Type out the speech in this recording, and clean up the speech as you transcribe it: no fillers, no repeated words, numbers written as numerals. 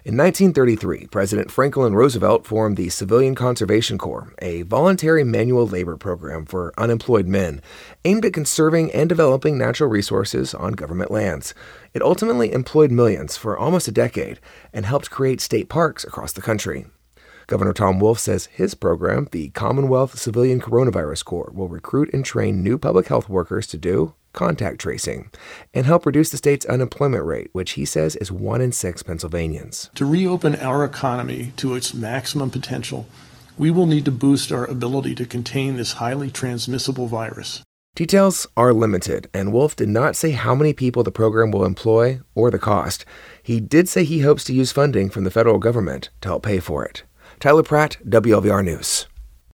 In 1933, President Franklin Roosevelt formed the Civilian Conservation Corps, a voluntary manual labor program for unemployed men, aimed at conserving and developing natural resources on government lands. It ultimately employed millions for almost a decade and helped create state parks across the country. Governor Tom Wolf says his program, the Commonwealth Civilian Coronavirus Corps, will recruit and train new public health workers to do contact tracing and help reduce the state's unemployment rate, which he says is 1 in 6 Pennsylvanians. To reopen our economy to its maximum potential, we will need to boost our ability to contain this highly transmissible virus. Details are limited, and Wolf did not say how many people the program will employ or the cost. He did say he hopes to use funding from the federal government to help pay for it. Tyler Pratt, WLVR News.